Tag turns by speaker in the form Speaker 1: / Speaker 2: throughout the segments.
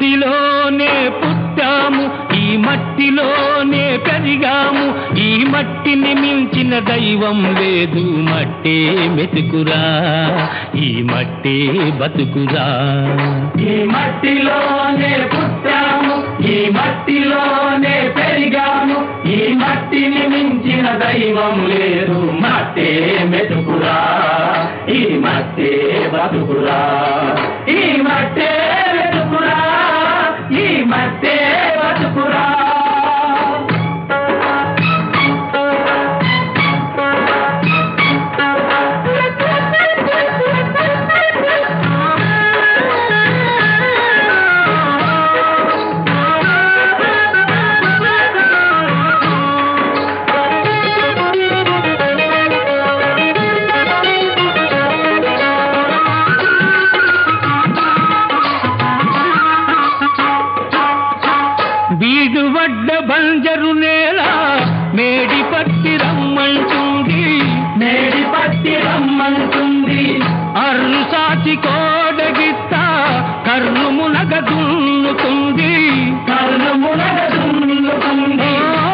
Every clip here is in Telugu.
Speaker 1: మట్టిలోనే పుట్టాము, ఈ మట్టిలోనే పెరిగాము, ఈ మట్టిని మించిన దైవం లేదు. మట్టే మెతుకురా, ఈ మట్టే బతుకురా.
Speaker 2: ఈ మట్టిలోనే పుట్టాము, ఈ మట్టిలోనే పెరిగాము, ఈ మట్టిని మించిన దైవం లేదు. మట్టే మెతుకురా, ఈ మట్టే బతుకురా. ఈ మట్టే మెతుకురా, ఈ మట్టే బతుకురా.
Speaker 1: బీడు వడ్డ బంజరు నేల మేడి పట్టి రమ్మంటుంది,
Speaker 2: మేడి పట్టి రమ్మంటుంది.
Speaker 1: అర్రు సాచి కోడగిత్త కర్రు మునగ దున్నుతుంది,
Speaker 2: కర్రు మునగ దున్నుతుంది.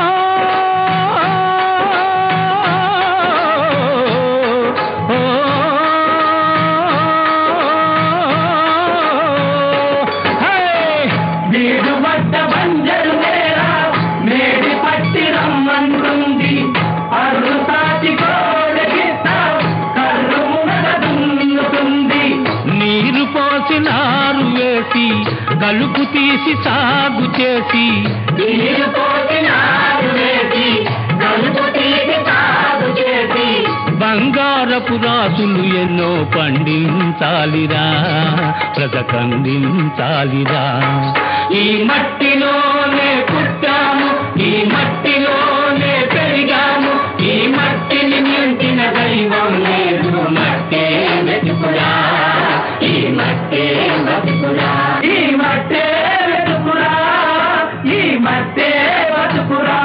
Speaker 2: బీడు వడ్డ బంజరు నేల మేడి పట్టి రమ్మంటుంది, అర్రు సాచి కోడగిత్త కర్రు మునగ దున్నుతుంది.
Speaker 1: నీరు పోసి నారు వేసి కలుపు తీసి సాగు చేసి,
Speaker 2: నీరు పోసి నారు వేసి కలుపు తీసి సాగు చేసి,
Speaker 1: బంగారపు రాసులు ఎన్నో పండించాలిరా, బ్రతకందించాలిరా.
Speaker 2: ఈ మట్టిలోనే పుట్టాము, ఈ మట్టిలోనే పెరిగాము, ఈ మట్టిని మించిన దైవం లేదు. మట్టే వెతుకురా, ఈ మట్టే బతుకురా. ఈ మట్టే వెతుకురా, ఈ మట్టే బతుకురా.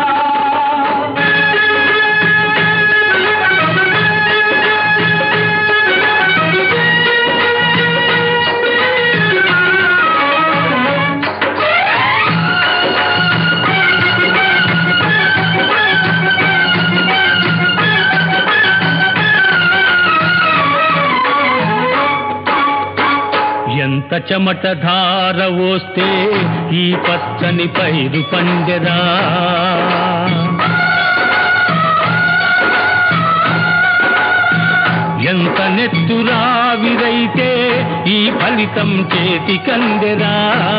Speaker 1: ఎంత చెమట ధార వస్తే ఈ పచ్చని పైరు పండెరా, ఎంత నెత్తురావిరైతే ఈ ఫలితం చేతి కందెరా.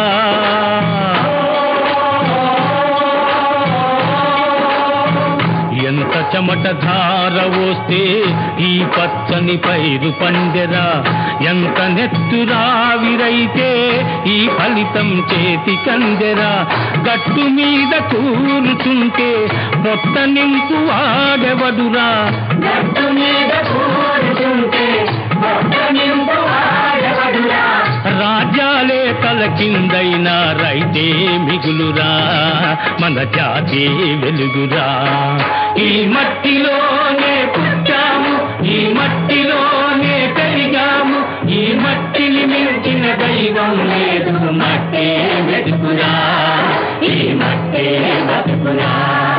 Speaker 1: ఎంత చెమట ధార వస్తే ఈ పచ్చని పైరు పండెరా, ఎంత నెత్తురావిరైతే ఈ ఫలితం చేతి కందెరా. గట్టు మీద కూరుచుంటే పొట్ట నింపు వాడెవడురా,
Speaker 2: గట్టు మీద కూర్చుంటే పొట్ట నింపు వాడెవడురా.
Speaker 1: రాజ్యాలే తల కిందైనా రైతే మిగులురా, మన జాతి వెలుగురా. ఈ మట్టిలోనే పుట్టాము, ఈ మట్టిలోనే పెరిగాము, ఈ మట్టిని మించిన దైవం లేదు. మట్టే వెతుకురా, ఈ మట్టే బతుకురా.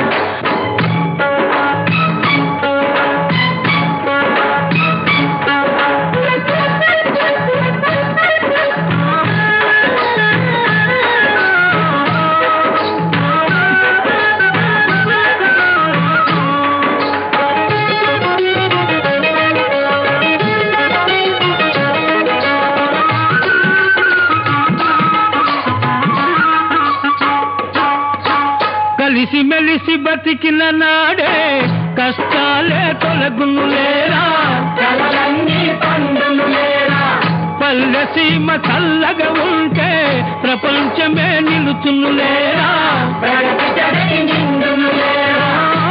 Speaker 1: కలిసి మెలిసి బతికిన నాడే కష్టాలే తొలగునులేరా,
Speaker 2: కలలన్నీ పండునులేరా.
Speaker 1: పల్లె సీమ చల్లగా ఉంటే ప్రపంచమే నిలుచునులేరా.
Speaker 2: ప్రగతి జగతి నిండునులేరా.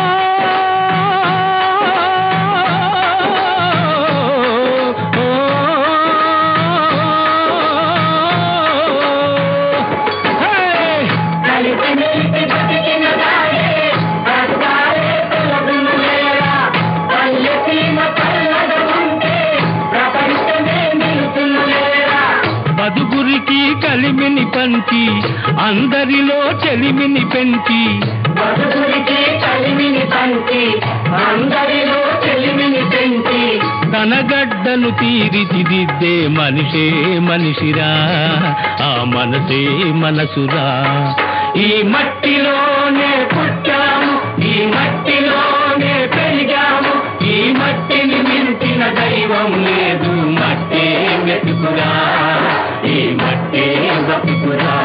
Speaker 2: కలిసి మెలిసి బతికిన నాడే కష్టాలే తొలగునులేరా. పల్లె సీమ చల్లగా ఉంటే ప్రపంచమే నిలుచునులేరా.
Speaker 1: బతుకురికి చెలిమిని పంచి అందరిలో చెలిమిని పెంచి
Speaker 2: బతుకుడికి చలిమిని పంచి అందరిలో చెలిమిని పెంచి
Speaker 1: తన గడ్డను తీర్చిదిద్దే మనిషే మనిషిరా, ఆ మనసే మనసురా.
Speaker 2: ఈ మట్టిలోనే పుట్టాము, ఈ మట్టిలోనే పెరిగాము, ఈ మట్టిని మించిన దైవం లేదు. మట్టే వెతుకురా, ఈ మట్టే బతుకురా.